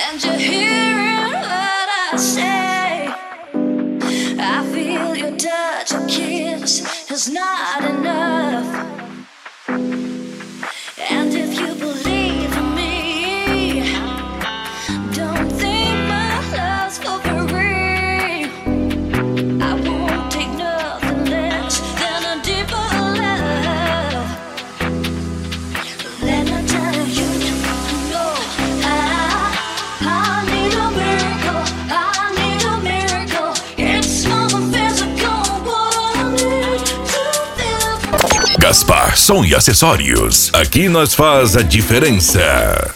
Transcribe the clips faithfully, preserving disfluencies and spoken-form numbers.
And you're hearing what I say. I feel your touch, a kiss is not enough. And if you believe in me, don't think my love's for free. I won't take nothing less than a deeper love. Let me tell you, no, I, I need a miracle, I need a miracle. It's more than physical, what I need to feel. Gaspar Som e Acessórios. Aqui nós faz a diferença.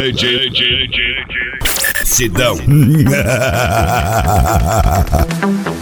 Sidão.